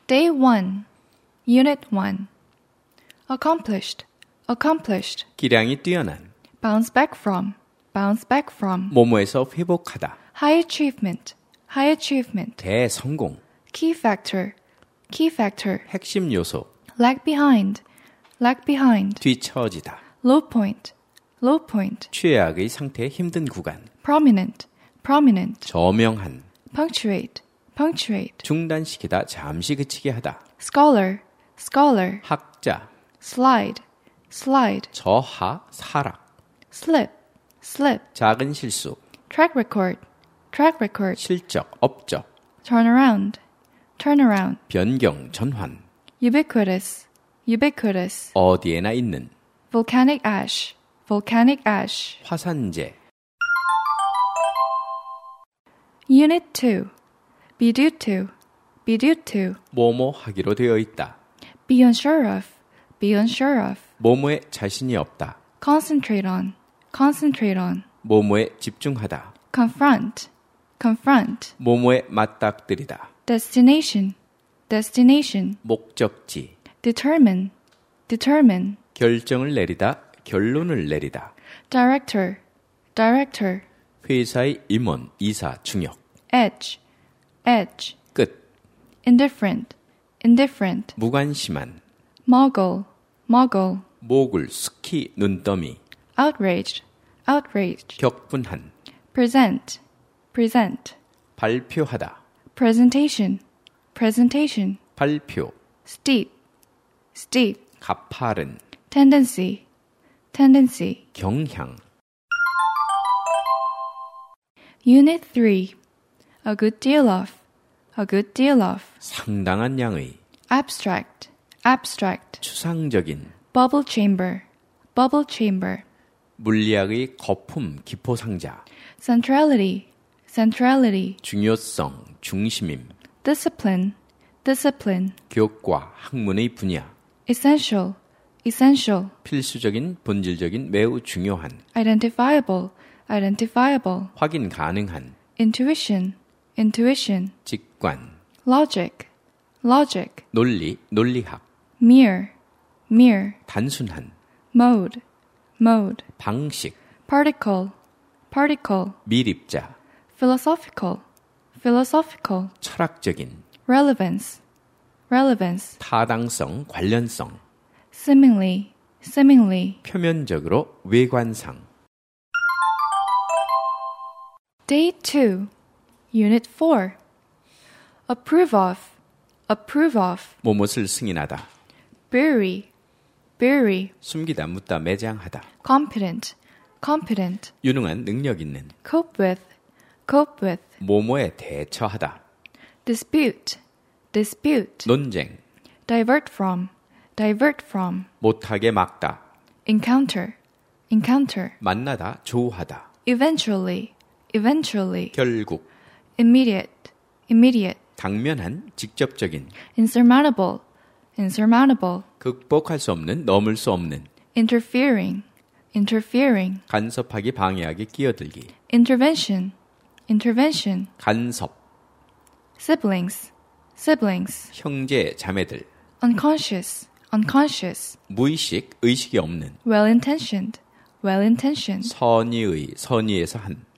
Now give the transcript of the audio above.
Day 1, Unit 1. Accomplished, accomplished. 기량이 뛰어난. Bounce back from, bounce back from. 뭐뭐에서 회복하다. High achievement, high achievement. 대성공. Key factor, key factor. 핵심 요소. Lag behind, lag behind. 뒤처지다. Low point, low point. 최악의 상태 힘든 구간. Prominent, prominent. 저명한. Punctuate, punctuate. 중단시키다 잠시 그치게 하다. Scholar, scholar. 학자. Slide, slide. 저하 사락. Slip, slip. 작은 실수. Track record, track record. 실적 업적. Turn around, turn around. 변경 전환. Ubiquitous, ubiquitous. 어디에나 있는. Volcanic ash, volcanic ash. 화산재. Unit 2. Be due to, be due to. 뭐뭐 하기로 되어 있다. Be unsure of, be unsure of. 뭐뭐에 자신이 없다. Concentrate on, concentrate on. 뭐뭐에 집중하다. Confront, confront. 뭐뭐에 맞닥뜨리다. Destination, destination. 목적지. Determine, determine. 결정을 내리다. 결론을 내리다. Director, director. 회사의 임원, 이사, 중역. Edge, edge. 끝. Indifferent, indifferent. 무관심한. Mogul, mogul. 모글, 스키, 눈더미. Outraged, outraged. 격분한. Present, present. 발표하다. Presentation, presentation. 발표. Steep, steep. 가파른. Tendency, tendency. 경향. Unit 3. A good deal of, a good deal of. 상당한 양의. Abstract, abstract. 추상적인. Bubble chamber, bubble chamber. 물리학의 거품, 기포상자. Centrality, centrality. 중요성, 중심임. Discipline, discipline. 교과, 학문의 분야. Essential, essential. 필수적인, 본질적인, 매우 중요한. Identifiable, identifiable. 확인 가능한. Intuition, intuition. 직관. Logic, logic. 논리, 논리학. Mere, mere. 단순한. Mode, mode. 방식. Particle, particle. 미립자. Philosophical, philosophical. 철학적인. Relevance, relevance. 타당성, 관련성. Seemingly, seemingly. 표면적으로, 외관상. Day 2, Unit 4. Approve of, approve of. 뭐뭇을 승인하다. Bury, bury. 숨기다, 묻다, 매장하다. Competent, competent. 유능한, 능력 있는. Cope with, cope with. 뭐뭐에 대처하다. Dispute, dispute. 논쟁. Divert from, divert from. 못하게 막다. Encounter, encounter. 만나다, 조우하다. Eventually, eventually. 결국. Immediate, immediate. 당면한, 직접적인. Insurmountable, insurmountable. 극복할 수 없는, 넘을 수 없는. Interfering, interfering. 간섭하기, 방해하기, 끼어들기. Intervention, intervention. 간섭. Siblings, siblings. 형제, 자매들. Unconscious, unconscious. 무의식, 의식이 없는. Well-intentioned, well-intentioned. 선의의, 선의에서 한.